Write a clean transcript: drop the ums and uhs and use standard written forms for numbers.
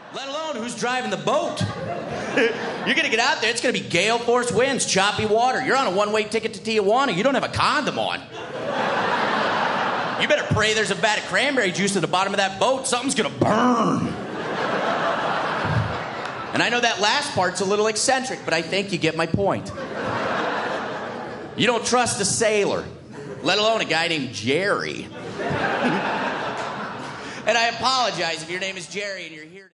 let alone who's driving the boat. You're going to get out there, it's going to be gale force winds, choppy water. You're on a one-way ticket to Tijuana. You don't have a condom on. You better pray there's a vat of cranberry juice at the bottom of that boat. Something's going to burn. And I know that last part's a little eccentric, but I think you get my point. You don't trust a sailor, let alone a guy named Jerry. And I apologize if your name is Jerry and you're here.